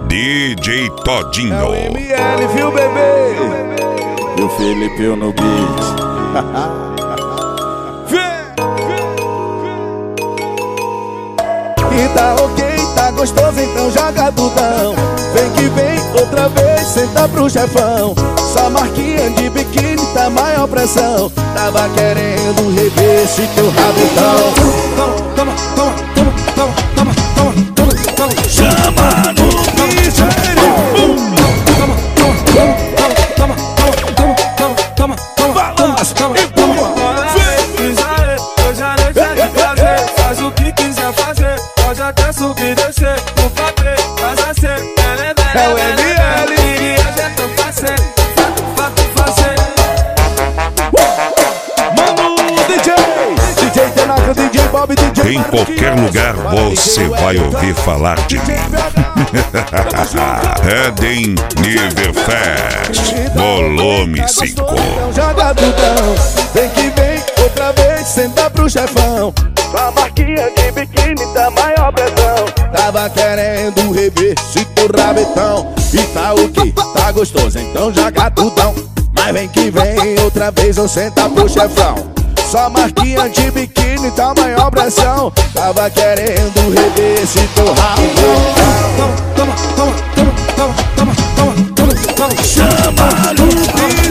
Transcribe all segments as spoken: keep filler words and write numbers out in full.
D J Todinho. É o M L, viu, bebê? E o Felipeu no beat. E tá ok, tá gostoso, então joga tudão. Vem que vem, outra vez, senta pro chefão. Só marquinha de biquíni, tá maior pressão. Tava querendo rever esse teu rabetão. Toma, toma, toma, toma, toma, toma, toma, toma, toma. Chama no beat. Toma, toma, toma, toma, toma, toma, toma, toma, toma, Balança toma, e pula. Hoje a noite é de prazer, faz o que quiser fazer. Pode até subir e descer, o papel faz assim. É o M L. E hoje é tão fácil, fato, fato, fazer. Mano, D J, D J Tenaca, D J Bob, D J Em qualquer lugar você vai ouvir falar de mim. Eden Neverfest, volume cinco. Então joga tudão, vem que vem, outra vez, senta pro chefão. Sua marquinha de biquíni tá maior pressão. Tava querendo rever esse teu rabetão. E tá o que? Tá gostoso, então joga tudão. Mas vem que vem, outra vez eu senta pro chefão. Só marquinha de biquíni tá maior pressão. Tava querendo rever esse teu rabetão. Toma, toma, toma, toma, toma, toma, toma, toma. Chama no beat.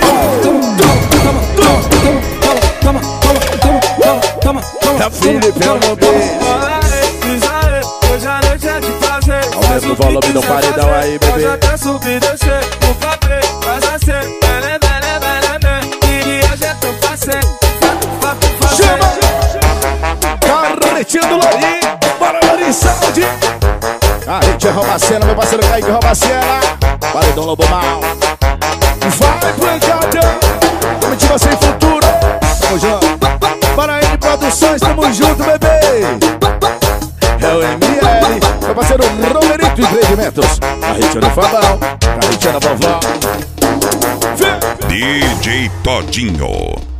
É Felipeu no beat. Hoje a noite é de prazer, Aumenta o volume do paredão aí, bebê. pode até subir e descer, o papel faz assim. Bele, bele, bele, bele. E hoje é tão fácil, fato, fato, fazer. Carretinha do Lori, bora Lori, saúde. Carretinha rouba a cena, meu parceiro Kaique rouba a cena. Paredão Lobo Mal. Vai pro encadão, comitiva sem futuro. Tamo junto. Para ele Produções, tamo junto, bebê. É o M L, meu parceiro Romerito Empreendimentos. Carretinha no Fabão, carretinha na vovó. D J Todinho.